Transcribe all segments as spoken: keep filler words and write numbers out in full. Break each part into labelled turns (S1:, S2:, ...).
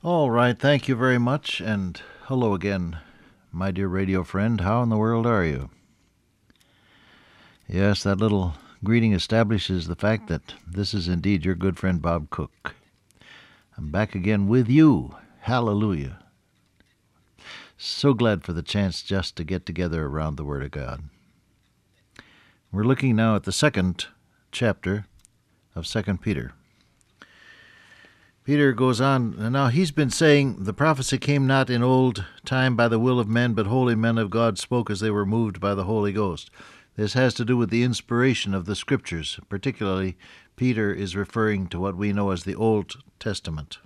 S1: All right, thank you very much, and hello again, my dear radio friend. How in the world are you? Yes, that little greeting establishes the fact that this is indeed your good friend Bob Cook. I'm back again with you. Hallelujah. So glad for the chance just to get together around the Word of God. We're looking now at the second chapter of Second Peter. Peter goes on, and now he's been saying, the prophecy came not in old time by the will of men, but holy men of God spoke as they were moved by the Holy Ghost. This has to do with the inspiration of the Scriptures. Particularly, Peter is referring to what we know as the Old Testament.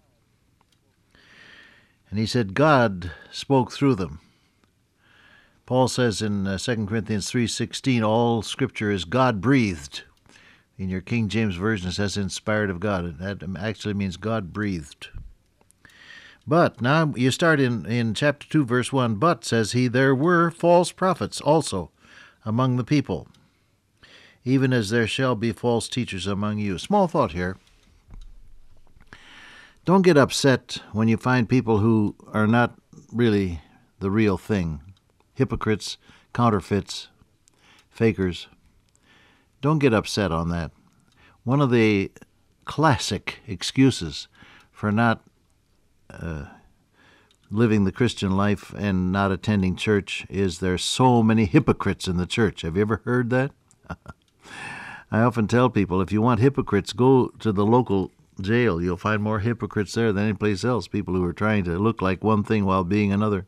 S1: And he said God spoke through them. Paul says in uh, Second Corinthians three sixteen, all Scripture is God-breathed. In your King James Version, it says inspired of God. That actually means God-breathed. But now you start in, in chapter two, verse one. But, says he, there were false prophets also among the people, even as there shall be false teachers among you. Small thought here. Don't get upset when you find people who are not really the real thing. Hypocrites, counterfeits, fakers. Don't get upset on that. One of the classic excuses for not uh, living the Christian life and not attending church is there's so many hypocrites in the church. Have you ever heard that? I often tell people, if you want hypocrites, go to the local jail. You'll find more hypocrites there than any place else, people who are trying to look like one thing while being another.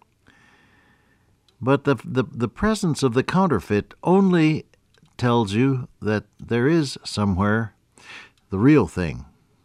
S1: But the the, the presence of the counterfeit only tells you that there is somewhere the real thing.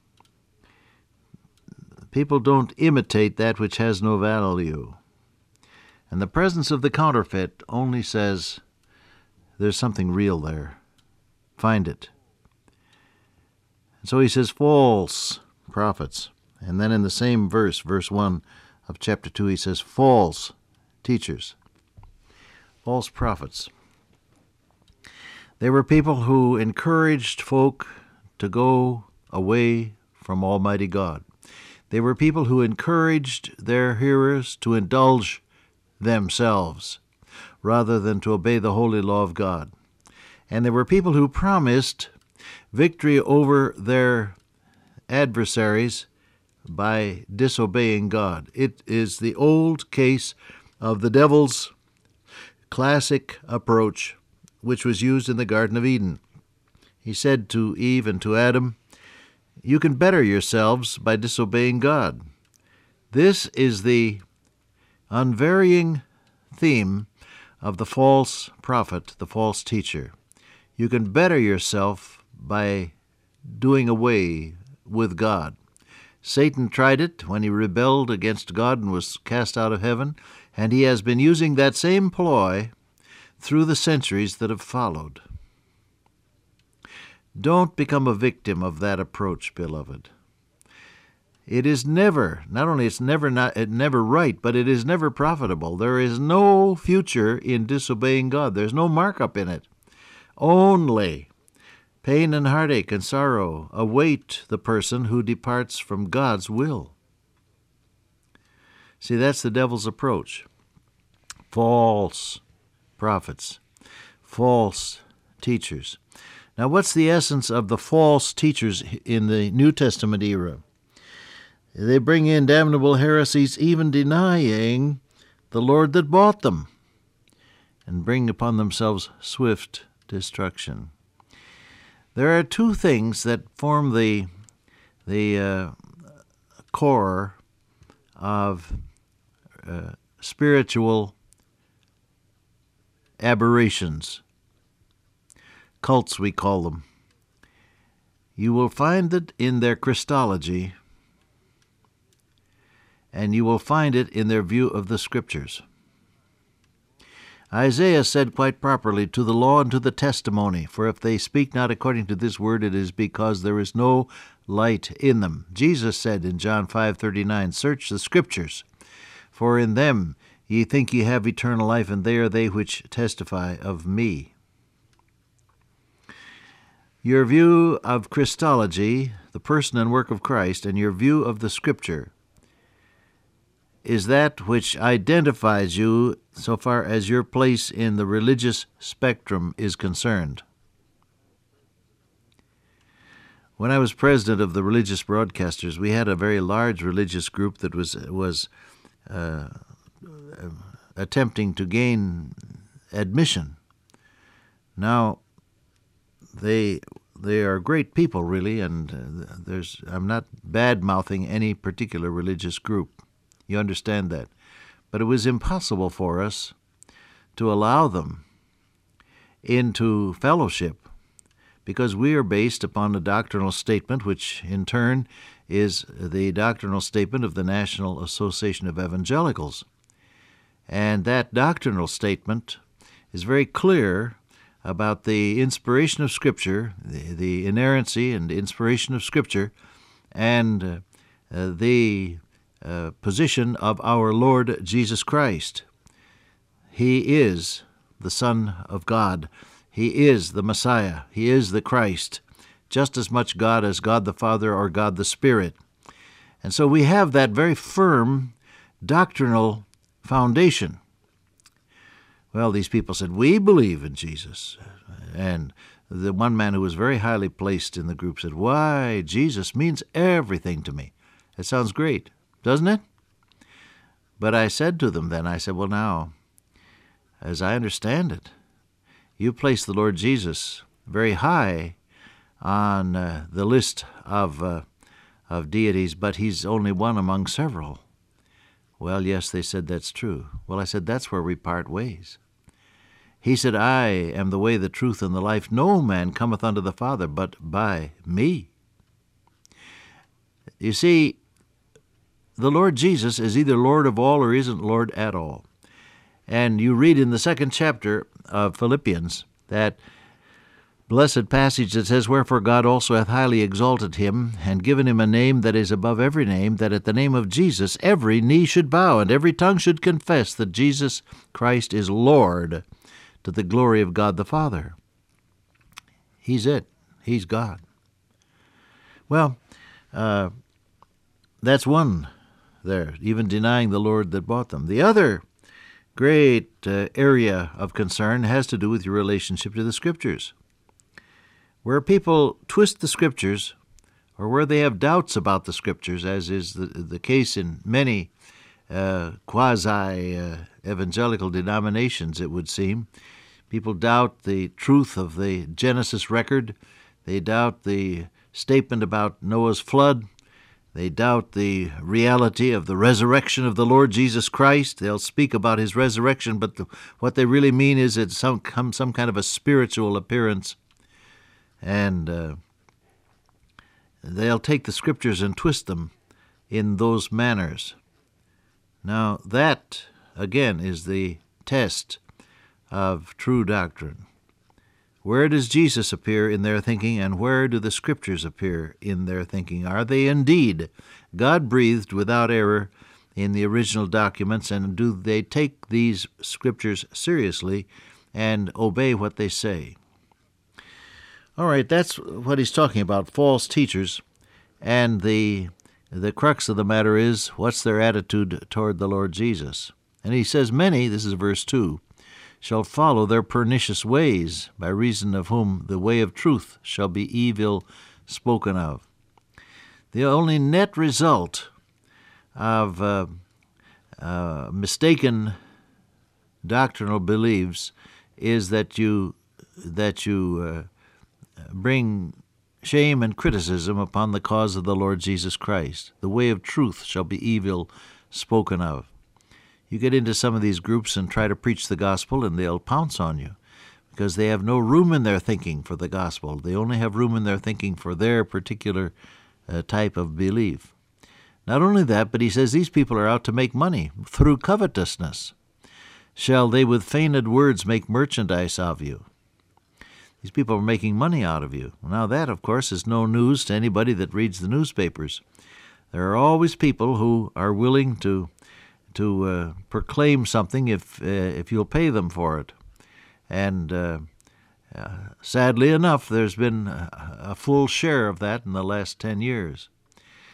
S1: People don't imitate that which has no value. And the presence of the counterfeit only says there's something real there. Find it. And so he says false prophets. And then in the same verse, verse one of chapter two, he says false teachers, false prophets. They were people who encouraged folk to go away from Almighty God. They were people who encouraged their hearers to indulge themselves rather than to obey the holy law of God. And there were people who promised victory over their adversaries by disobeying God. It is the old case of the devil's classic approach, which was used in the Garden of Eden. He said to Eve and to Adam, you can better yourselves by disobeying God. This is the unvarying theme of the false prophet, the false teacher. You can better yourself by doing away with God. Satan tried it when he rebelled against God and was cast out of heaven, and he has been using that same ploy through the centuries that have followed. Don't become a victim of that approach, beloved. It is never, not only it's never not it never right, but it is never profitable. There is no future in disobeying God. There's no markup in it. Only pain and heartache and sorrow await the person who departs from God's will. See, that's the devil's approach. False prophets, false teachers. Now, what's the essence of the false teachers in the New Testament era? They bring in damnable heresies, even denying the Lord that bought them, and bring upon themselves swift destruction. There are two things that form the, the uh, core of uh, spiritual aberrations. Cults, we call them. You will find it in their Christology, and you will find it in their view of the Scriptures. Isaiah said quite properly, to the law and to the testimony, for if they speak not according to this word, it is because there is no light in them. Jesus said in John five thirty-nine, search the Scriptures, for in them ye think ye have eternal life, and they are they which testify of me. Your view of Christology, the person and work of Christ, and your view of the Scripture is that which identifies you so far as your place in the religious spectrum is concerned. When I was president of the Religious Broadcasters, we had a very large religious group that was was uh, attempting to gain admission. Now, they they are great people, really, and uh, there's I'm not bad-mouthing any particular religious group. You understand that. But it was impossible for us to allow them into fellowship, because we are based upon a doctrinal statement, which in turn is the doctrinal statement of the National Association of Evangelicals. And that doctrinal statement is very clear about the inspiration of Scripture, the, the inerrancy and inspiration of Scripture, and uh, uh, the uh, position of our Lord Jesus Christ. He is the Son of God. He is the Messiah. He is the Christ, just as much God as God the Father or God the Spirit. And so we have that very firm doctrinal foundation. Well, these people said, we believe in Jesus. And the one man who was very highly placed in the group said, why, Jesus means everything to me. It sounds great, doesn't it? But I said to them then, I said, well, now, as I understand it, you place the Lord Jesus very high on uh, the list of uh, of deities, but he's only one among several. Well, yes, they said that's true. Well, I said, that's where we part ways. He said, I am the way, the truth, and the life. No man cometh unto the Father but by me. You see, the Lord Jesus is either Lord of all or isn't Lord at all. And you read in the second chapter of Philippians that blessed passage that says, wherefore God also hath highly exalted him, and given him a name that is above every name, that at the name of Jesus every knee should bow, and every tongue should confess that Jesus Christ is Lord, to the glory of God the Father. He's it. He's God. Well, uh, that's one there, even denying the Lord that bought them. The other great uh, area of concern has to do with your relationship to the Scriptures. Where people twist the Scriptures, or where they have doubts about the Scriptures, as is the, the case in many uh, quasi-evangelical uh, denominations, it would seem. People doubt the truth of the Genesis record. They doubt the statement about Noah's flood. They doubt the reality of the resurrection of the Lord Jesus Christ. They'll speak about his resurrection, but the, what they really mean is it's some, some kind of a spiritual appearance. And uh, they'll take the Scriptures and twist them in those manners. Now, that, again, is the test of true doctrine. Where does Jesus appear in their thinking, and where do the Scriptures appear in their thinking? Are they indeed God-breathed without error in the original documents, and do they take these Scriptures seriously and obey what they say? All right, that's what he's talking about, false teachers, and the the crux of the matter is, what's their attitude toward the Lord Jesus? And he says, many, this is verse two, shall follow their pernicious ways, by reason of whom the way of truth shall be evil spoken of. The only net result of uh, uh, mistaken doctrinal beliefs is that you that you uh, bring shame and criticism upon the cause of the Lord Jesus Christ. The way of truth shall be evil spoken of. You get into some of these groups and try to preach the gospel, and they'll pounce on you because they have no room in their thinking for the gospel. They only have room in their thinking for their particular uh, type of belief. Not only that, but he says these people are out to make money through covetousness. Shall they with feigned words make merchandise of you? These people are making money out of you. Now that, of course, is no news to anybody that reads the newspapers. There are always people who are willing to to uh, proclaim something if uh, if you'll pay them for it. And uh, uh, sadly enough, there's been a, a full share of that in the last ten years.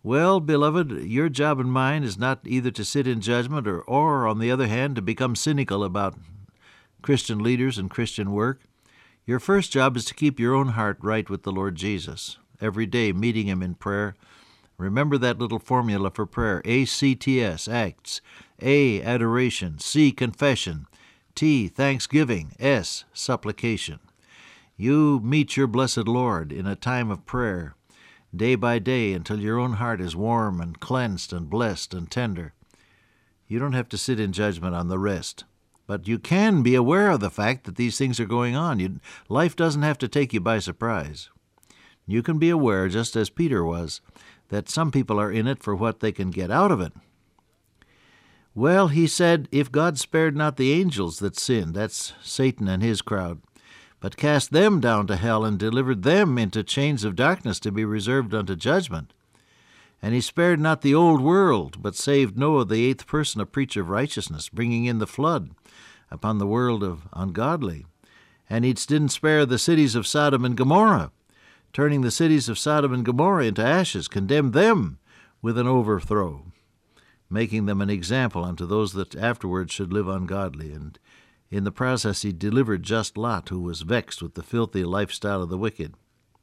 S1: Well, beloved, your job and mine is not either to sit in judgment or, or, on the other hand, to become cynical about Christian leaders and Christian work. Your first job is to keep your own heart right with the Lord Jesus, every day meeting Him in prayer. Remember that little formula for prayer: A C T S, acts; A, adoration; C, confession; T, thanksgiving; S, supplication. You meet your blessed Lord in a time of prayer, day by day, until your own heart is warm and cleansed and blessed and tender. You don't have to sit in judgment on the rest, but you can be aware of the fact that these things are going on. You, life doesn't have to take you by surprise. You can be aware, just as Peter was, that some people are in it for what they can get out of it. Well, he said, if God spared not the angels that sinned, that's Satan and his crowd, but cast them down to hell and delivered them into chains of darkness to be reserved unto judgment. And he spared not the old world, but saved Noah, the eighth person, a preacher of righteousness, bringing in the flood upon the world of ungodly. And he didn't spare the cities of Sodom and Gomorrah, turning the cities of Sodom and Gomorrah into ashes, condemned them with an overthrow, making them an example unto those that afterwards should live ungodly. And in the process, he delivered just Lot, who was vexed with the filthy lifestyle of the wicked.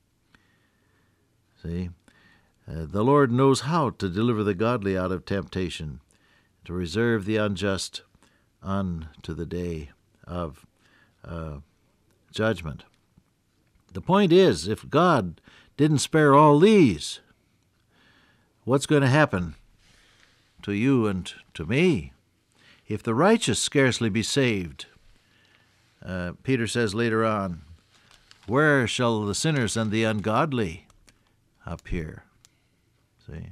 S1: See, uh, the Lord knows how to deliver the godly out of temptation, to reserve the unjust unto the day of uh, judgment. The point is, if God didn't spare all these, what's going to happen to you and to me? If the righteous scarcely be saved, Uh, Peter says later on, where shall the sinners and the ungodly appear? See?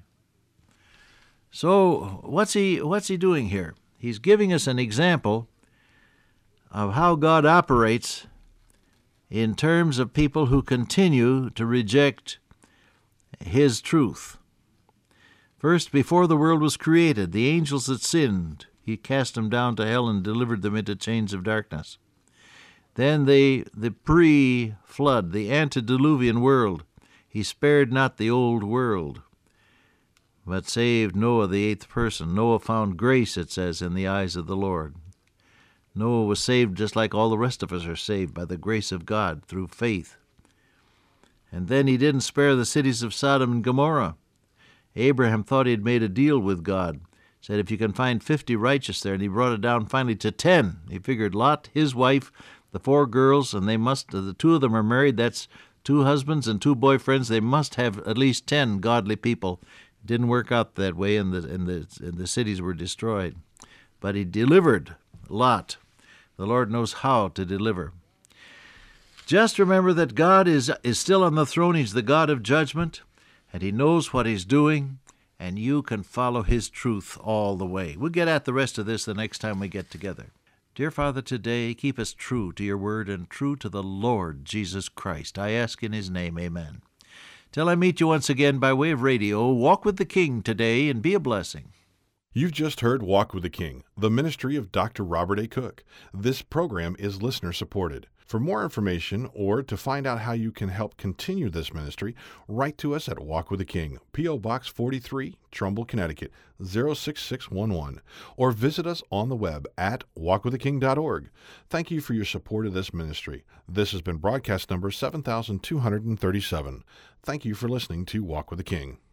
S1: So what's he what's he doing here? He's giving us an example of how God operates in terms of people who continue to reject His truth. First, before the world was created, the angels that sinned, He cast them down to hell and delivered them into chains of darkness. Then the, the pre-flood, the antediluvian world, He spared not the old world, but saved Noah, the eighth person. Noah found grace, it says, in the eyes of the Lord. Noah was saved just like all the rest of us are saved, by the grace of God through faith. And then He didn't spare the cities of Sodom and Gomorrah. Abraham thought he had made a deal with God. Said, if you can find fifty righteous there, and he brought it down finally to ten. He figured Lot, his wife, the four girls, and they must, the two of them are married, that's two husbands and two boyfriends, they must have at least ten godly people. It didn't work out that way, and the, and the, and the cities were destroyed. But He delivered Lot. The Lord knows how to deliver. Just remember that God is, is still on the throne. He's the God of judgment, and He knows what He's doing, and you can follow His truth all the way. We'll get at the rest of this the next time we get together. Dear Father, today keep us true to Your word and true to the Lord Jesus Christ. I ask in His name, amen. Till I meet you once again by way of radio, walk with the King today and be a blessing.
S2: You've just heard Walk with the King, the ministry of Doctor Robert A. Cook. This program is listener-supported. For more information or to find out how you can help continue this ministry, write to us at Walk with the King, P O. Box forty-three, Trumbull, Connecticut, zero six six one one, or visit us on the web at walk with the king dot org. Thank you for your support of this ministry. This has been broadcast number seven thousand two hundred thirty-seven. Thank you for listening to Walk with the King.